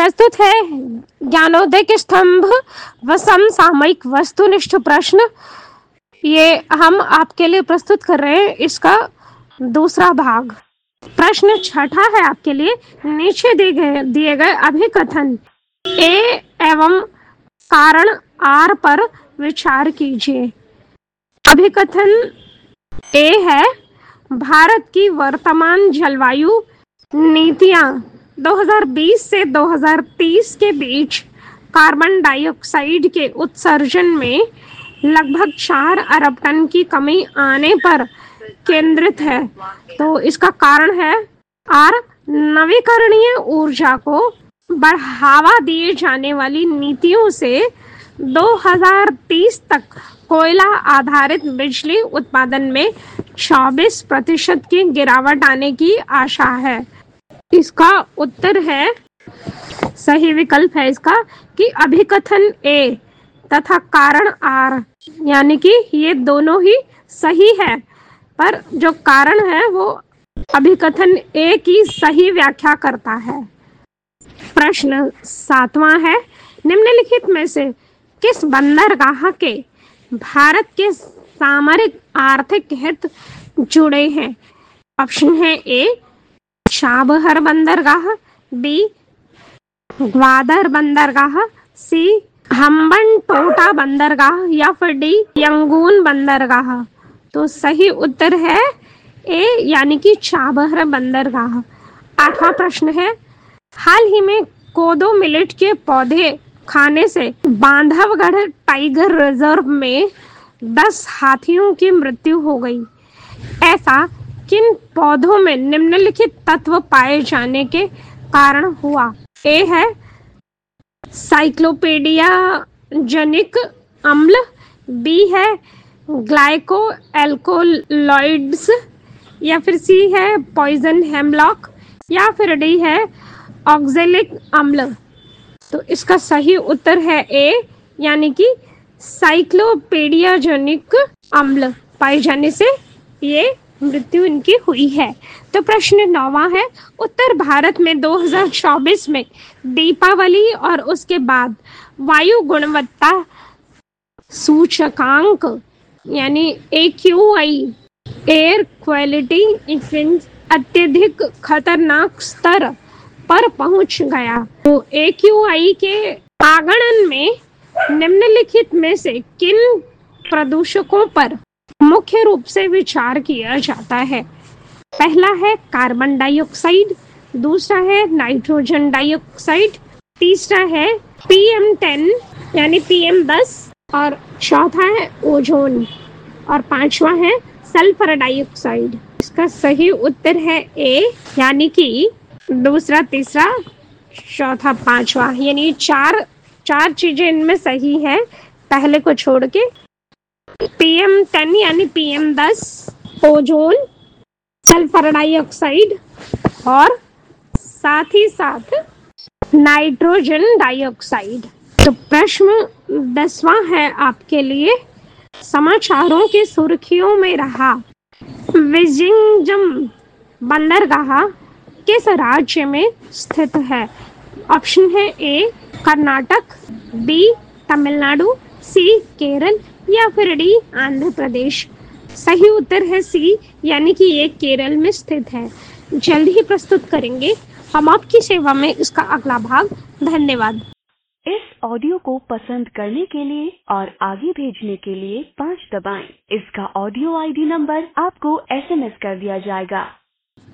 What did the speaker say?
प्रस्तुत है ज्ञानोदय के स्तंभ व समसामयिक वस्तुनिष्ठ प्रश्न। ये हम आपके लिए प्रस्तुत कर रहे हैं इसका दूसरा भाग। प्रश्न छठा है आपके लिए। नीचे दिए गए अभिकथन ए एवं कारण आर पर विचार कीजिए। अभिकथन ए है, भारत की वर्तमान जलवायु नीतियां 2020 से 2030 के बीच कार्बन डाइऑक्साइड के उत्सर्जन में लगभग 4 अरब टन की कमी आने पर केंद्रित है। तो इसका कारण है आर, नवीकरणीय ऊर्जा को बढ़ावा दिए जाने वाली नीतियों से 2030 तक कोयला आधारित बिजली उत्पादन में 24% की गिरावट आने की आशा है। इसका उत्तर है, सही विकल्प है इसका कि अभिकथन ए तथा कारण आर, यानी कि ये दोनों ही सही है, पर जो कारण है वो अभिकथन ए की सही व्याख्या करता है। प्रश्न सातवां है, निम्नलिखित में से किस बंदरगाह के भारत के सामरिक आर्थिक हित जुड़े हैं? ऑप्शन है ए चाबहार बंदरगाह, बी ग्वादर बंदरगाह, सी हम्बनटोटा बंदरगाह या फिर डी यंगून बंदरगाह। तो सही उत्तर है ए, यानी कि चाबहार बंदरगाह। आठवां प्रश्न है, हाल ही में कोदो मिलेट के पौधे खाने से बांधवगढ़ टाइगर रिजर्व में 10 हाथियों की मृत्यु हो गई। ऐसा किन पौधों में निम्नलिखित तत्व पाए जाने के कारण हुआ? ए है साइक्लोपीडिया जनिक अम्ल, बी है ग्लाइको एल्कोलॉइड्स, या फिर सी है पॉइजन हेमलॉक, या फिर डी है ऑक्जेलिक अम्ल। तो इसका सही उत्तर है ए, यानी कि साइक्लोपीडिया जनिक अम्ल पाए जाने से ये मृत्यु इनकी हुई है। तो प्रश्न 9वां है, उत्तर भारत में 2024 में दीपावली और उसके बाद वायु गुणवत्ता सूचकांक यानी AQI एयर क्वालिटी इंडेक्स अत्यधिक खतरनाक स्तर पर पहुंच गया। तो AQI के आगणन में निम्नलिखित में से किन प्रदूषकों पर मुख्य रूप से विचार किया जाता है? पहला है कार्बन डाइऑक्साइड, दूसरा है नाइट्रोजन डाइऑक्साइड, तीसरा है PM10 यानी PM10, और चौथा है ओजोन, और पांचवा है सल्फर डाइऑक्साइड। इसका सही उत्तर है ए, यानी कि दूसरा, तीसरा, चौथा, पांचवा, यानी चार चीजें इनमें सही है, पहले को छोड़ के। PM10 यानी PM10, ओजोन, सल्फर डाइऑक्साइड और साथ ही साथ नाइट्रोजन डाइऑक्साइड। तो प्रश्न 10वां है आपके लिए। समाचारों की सुर्खियों में रहा विजिंगम बंदरगाह किस राज्य में स्थित है? ऑप्शन है A Karnataka, B Tamil Nadu, C Kerala, या फिर डी आंध्र प्रदेश। सही उत्तर है सी, यानी कि ये केरल में स्थित है। जल्द ही प्रस्तुत करेंगे हम आपकी सेवा में इसका अगला भाग। धन्यवाद। इस ऑडियो को पसंद करने के लिए और आगे भेजने के लिए 5 दबाएं। इसका ऑडियो ID नंबर आपको SMS कर दिया जाएगा।